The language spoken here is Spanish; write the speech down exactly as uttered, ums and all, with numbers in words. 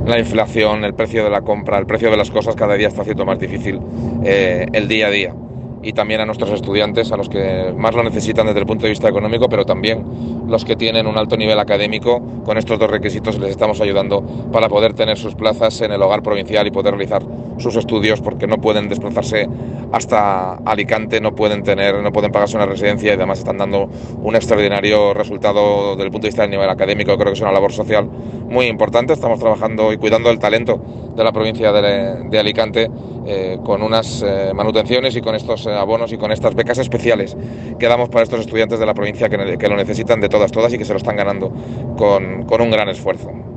la inflación, el precio de la compra, el precio de las cosas cada día está haciendo más difícil eh, el día a día. Y también a nuestros estudiantes, a los que más lo necesitan desde el punto de vista económico, pero también los que tienen un alto nivel académico, con estos dos requisitos les estamos ayudando para poder tener sus plazas en el hogar provincial y poder realizar sus estudios, porque no pueden desplazarse hasta Alicante, no pueden tener, no pueden pagarse una residencia y además están dando un extraordinario resultado desde el punto de vista del nivel académico. Creo que es una labor social muy importante. Estamos trabajando y cuidando el talento de la provincia de, de Alicante eh, con unas eh, manutenciones y con estos eh, abonos y con estas becas especiales que damos para estos estudiantes de la provincia que, que lo necesitan de todas, todas y que se lo están ganando con, con un gran esfuerzo.